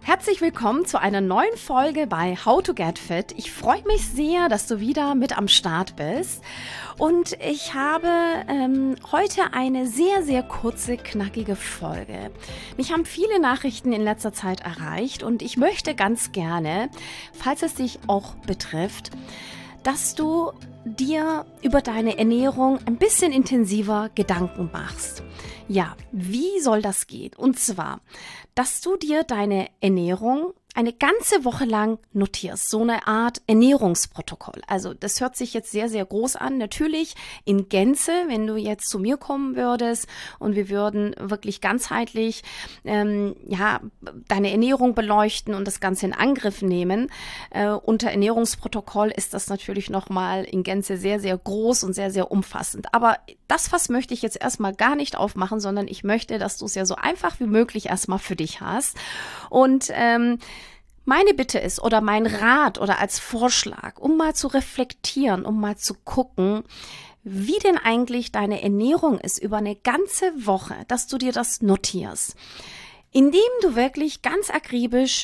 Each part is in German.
Herzlich willkommen zu einer neuen Folge bei How to Get Fit. Ich freue mich sehr, dass du wieder mit am Start bist. Und ich habe heute eine sehr, sehr kurze, knackige Folge. Mich haben viele Nachrichten in letzter Zeit erreicht und ich möchte ganz gerne, falls es dich auch betrifft, dass du dir über deine Ernährung ein bisschen intensiver Gedanken machst. Ja, wie soll das gehen? Und zwar, dass du dir deine Ernährung eine ganze Woche lang notierst, so eine Art Ernährungsprotokoll. Also das hört sich jetzt sehr, sehr groß an. Natürlich in Gänze, wenn du jetzt zu mir kommen würdest und wir würden wirklich ganzheitlich deine Ernährung beleuchten und das Ganze in Angriff nehmen. Unter Ernährungsprotokoll ist das natürlich nochmal in Gänze sehr, sehr groß und sehr, sehr umfassend. Aber das Fass möchte ich jetzt erstmal gar nicht aufmachen, sondern ich möchte, dass du es ja so einfach wie möglich erstmal für dich hast. Und meine Bitte ist oder mein Rat oder als Vorschlag, um mal zu reflektieren, um mal zu gucken, wie denn eigentlich deine Ernährung ist über eine ganze Woche, dass du dir das notierst. Indem du wirklich ganz akribisch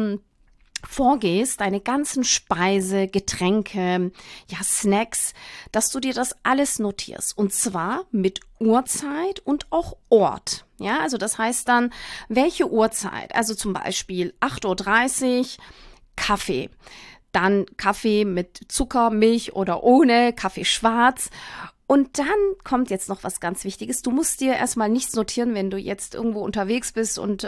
vorgehst, deine ganzen Speise, Getränke, Snacks, dass du dir das alles notierst. Und zwar mit Uhrzeit und auch Ort. Ja, also das heißt dann, welche Uhrzeit? Also zum Beispiel 8:30 Uhr Kaffee. Dann Kaffee mit Zucker, Milch oder ohne, Kaffee schwarz. Und dann kommt jetzt noch was ganz Wichtiges. Du musst dir erstmal nichts notieren, wenn du jetzt irgendwo unterwegs bist und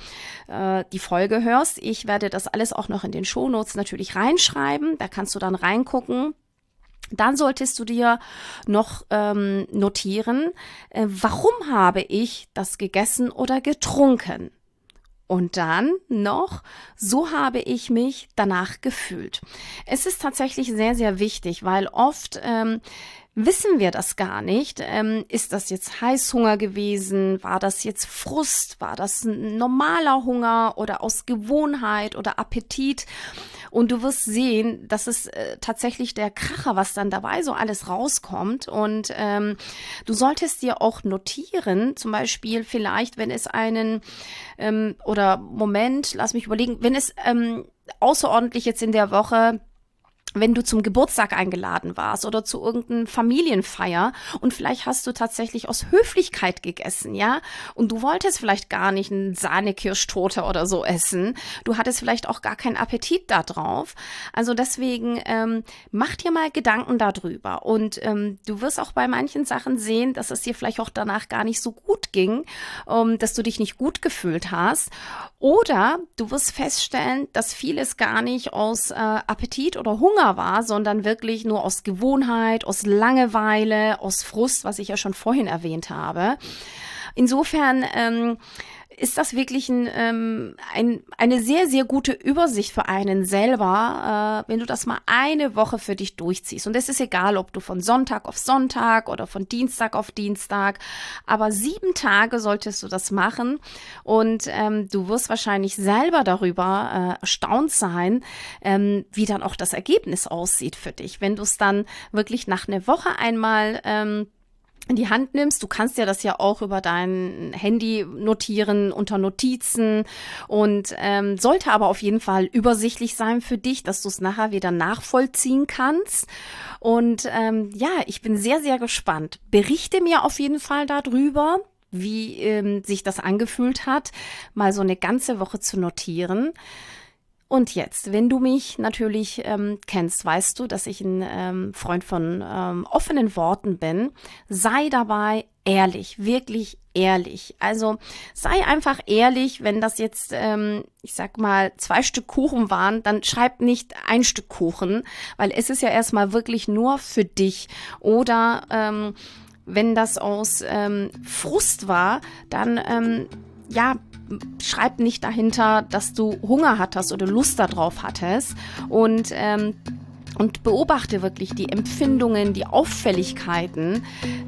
die Folge hörst. Ich werde das alles auch noch in den Shownotes natürlich reinschreiben. Da kannst du dann reingucken. Dann solltest du dir noch notieren, warum habe ich das gegessen oder getrunken? Und dann noch, so habe ich mich danach gefühlt. Es ist tatsächlich sehr, sehr wichtig, weil oft wissen wir das gar nicht. Ist das jetzt Heißhunger gewesen? War das jetzt Frust? War das ein normaler Hunger oder aus Gewohnheit oder Appetit? Und du wirst sehen, das ist tatsächlich der Kracher, was dann dabei so alles rauskommt. Und du solltest dir auch notieren, zum Beispiel vielleicht, wenn es lass mich überlegen, wenn es außerordentlich jetzt in der Woche, wenn du zum Geburtstag eingeladen warst oder zu irgendeiner Familienfeier und vielleicht hast du tatsächlich aus Höflichkeit gegessen, ja, und du wolltest vielleicht gar nicht eine Sahnekirstorte oder so essen, du hattest vielleicht auch gar keinen Appetit da drauf, also deswegen mach dir mal Gedanken darüber und du wirst auch bei manchen Sachen sehen, dass es dir vielleicht auch danach gar nicht so gut ging, dass du dich nicht gut gefühlt hast oder du wirst feststellen, dass vieles gar nicht aus Appetit oder Hunger war, sondern wirklich nur aus Gewohnheit, aus Langeweile, aus Frust, was ich ja schon vorhin erwähnt habe. Insofern ist das wirklich eine sehr, sehr gute Übersicht für einen selber, wenn du das mal eine Woche für dich durchziehst. Und es ist egal, ob du von Sonntag auf Sonntag oder von Dienstag auf Dienstag, aber 7 Tage solltest du das machen und du wirst wahrscheinlich selber darüber erstaunt sein, wie dann auch das Ergebnis aussieht für dich. Wenn du es dann wirklich nach einer Woche einmal in die Hand nimmst. Du kannst ja das ja auch über dein Handy notieren, unter Notizen und sollte aber auf jeden Fall übersichtlich sein für dich, dass du es nachher wieder nachvollziehen kannst. Und ich bin sehr, sehr gespannt. Berichte mir auf jeden Fall darüber, wie sich das angefühlt hat, mal so eine ganze Woche zu notieren. Und jetzt, wenn du mich natürlich kennst, weißt du, dass ich ein Freund von offenen Worten bin. Sei dabei ehrlich, wirklich ehrlich. Also sei einfach ehrlich, wenn das jetzt, 2 Stück Kuchen waren, dann schreib nicht 1 Stück Kuchen, weil es ist ja erstmal wirklich nur für dich. Oder wenn das aus Frust war, dann schreib nicht dahinter, dass du Hunger hattest oder Lust darauf hattest und beobachte wirklich die Empfindungen, die Auffälligkeiten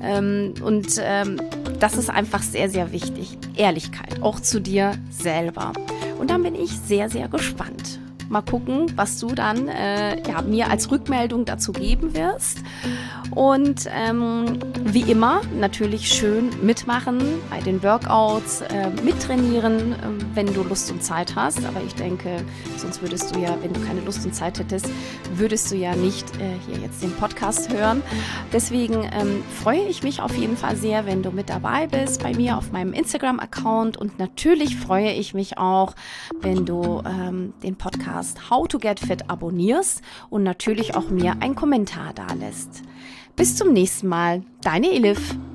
das ist einfach sehr, sehr wichtig. Ehrlichkeit, auch zu dir selber. Und dann bin ich sehr, sehr gespannt. Mal gucken, was du dann mir als Rückmeldung dazu geben wirst. Und wie immer natürlich schön mitmachen bei den Workouts, mittrainieren, wenn du Lust und Zeit hast. Aber ich denke, sonst würdest du ja, wenn du keine Lust und Zeit hättest, würdest du ja nicht hier jetzt den Podcast hören. Deswegen freue ich mich auf jeden Fall sehr, wenn du mit dabei bist bei mir auf meinem Instagram-Account. Und natürlich freue ich mich auch, wenn du den Podcast How to Get Fit abonnierst und natürlich auch mir einen Kommentar da lässt. Bis zum nächsten Mal, deine Elif.